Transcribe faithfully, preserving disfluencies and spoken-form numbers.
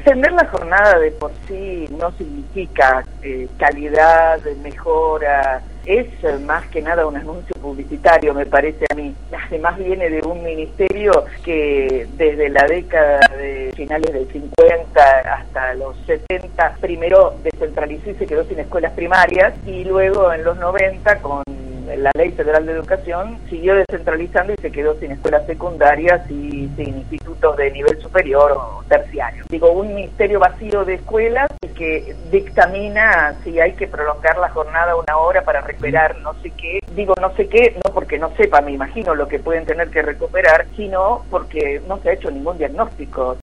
extender la jornada de por sí no significa eh, calidad, mejora, es eh, más que nada un anuncio publicitario, me parece a mí. Además viene de un ministerio que desde la década de finales del cincuenta hasta los setenta, primero descentralizó y se quedó sin escuelas primarias, y luego en los noventa, con la Ley Federal de Educación, siguió descentralizando y se quedó sin escuelas secundarias y sin institutos de nivel superior o terciario. Digo, un ministerio vacío de escuelas que dictamina si hay que prolongar la jornada una hora para recuperar no sé qué. Digo no sé qué, no porque no sepa, me imagino lo que pueden tener que recuperar, sino porque no se ha hecho ningún diagnóstico.